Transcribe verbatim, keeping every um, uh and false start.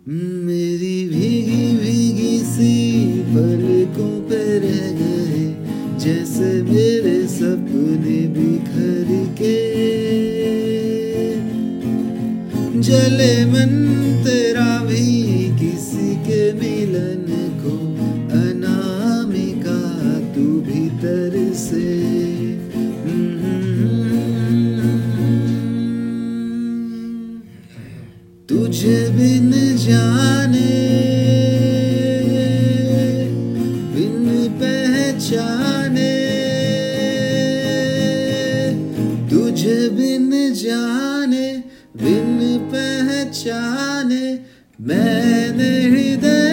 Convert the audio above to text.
मेरी भीगी भीगी सी पलकों पे रह गए, जैसे मेरे सपने बिखर के। जले मन तेरा भी किसी के मिलन को, अनामिका तू भीतर से। तुझे बिन जाने बिन पहचाने, तुझे बिन जाने बिन पहचाने, मैंने हृदय